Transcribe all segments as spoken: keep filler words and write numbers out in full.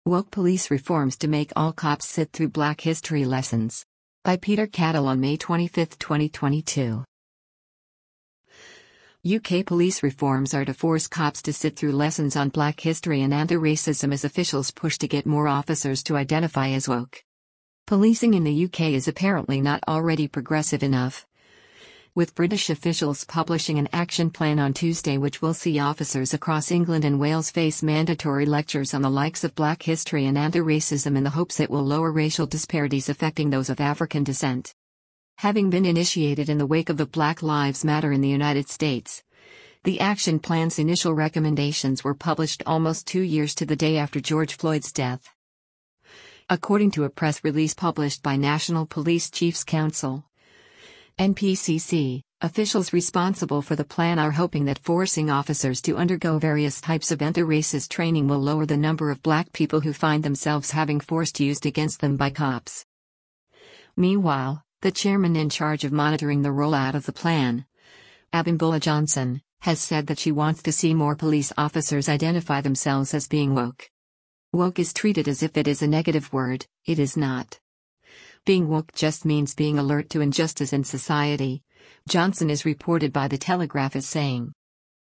Woke Police Reforms to Make All Cops Sit Through Black History Lessons. By Peter Cattle on May twenty-fifth, twenty twenty-two. U K police reforms are to force cops to sit through lessons on black history and anti-racism as officials push to get more officers to identify as woke. Policing in the U K is apparently not already progressive enough, with British officials publishing an action plan on Tuesday which will see officers across England and Wales face mandatory lectures on the likes of black history and anti-racism in the hopes it will lower racial disparities affecting those of African descent. Having been initiated in the wake of the Black Lives Matter in the United States, the action plan's initial recommendations were published almost two years to the day after George Floyd's death. According to a press release published by National Police Chiefs Council, N P C C, officials responsible for the plan are hoping that forcing officers to undergo various types of anti-racist training will lower the number of black people who find themselves having force used against them by cops. Meanwhile, the chairman in charge of monitoring the rollout of the plan, Abimbola Johnson, has said that she wants to see more police officers identify themselves as being woke. Woke is treated as if it is a negative word. It is not. Being woke just means being alert to injustice in society, Johnson is reported by The Telegraph as saying.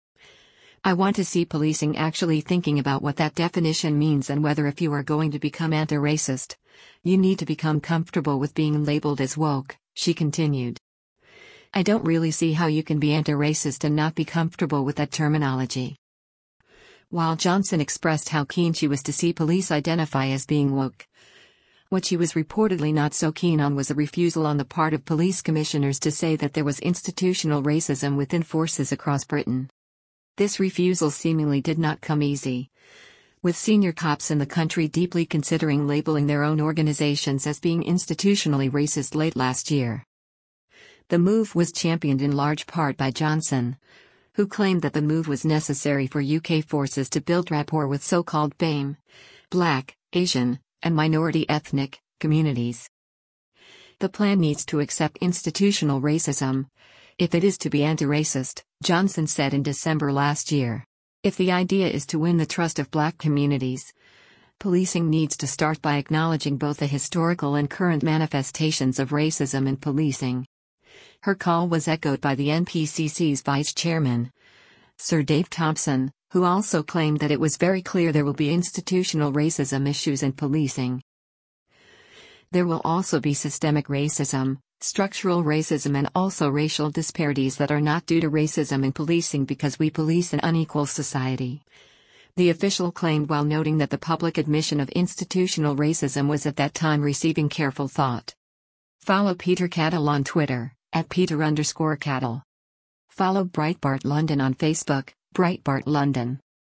I want to see policing actually thinking about what that definition means and whether if you are going to become anti-racist, you need to become comfortable with being labeled as woke, she continued. I don't really see how you can be anti-racist and not be comfortable with that terminology. While Johnson expressed how keen she was to see police identify as being woke, what she was reportedly not so keen on was a refusal on the part of police commissioners to say that there was institutional racism within forces across Britain. This refusal seemingly did not come easy, with senior cops in the country deeply considering labeling their own organizations as being institutionally racist late last year. The move was championed in large part by Johnson, who claimed that the move was necessary for U K forces to build rapport with so-called B A M E, Black, Asian, and minority ethnic communities. The plan needs to accept institutional racism, if it is to be anti-racist, Johnson said in December last year. If the idea is to win the trust of black communities, policing needs to start by acknowledging both the historical and current manifestations of racism in policing. Her call was echoed by the N P C C's vice chairman, Sir Dave Thompson, who also claimed that it was very clear there will be institutional racism issues in policing. There will also be systemic racism, structural racism and also racial disparities that are not due to racism in policing because we police an unequal society, the official claimed while noting that the public admission of institutional racism was at that time receiving careful thought. Follow Peter Cattle on Twitter, at Peter underscore Cattle. Follow Breitbart London on Facebook, Breitbart London.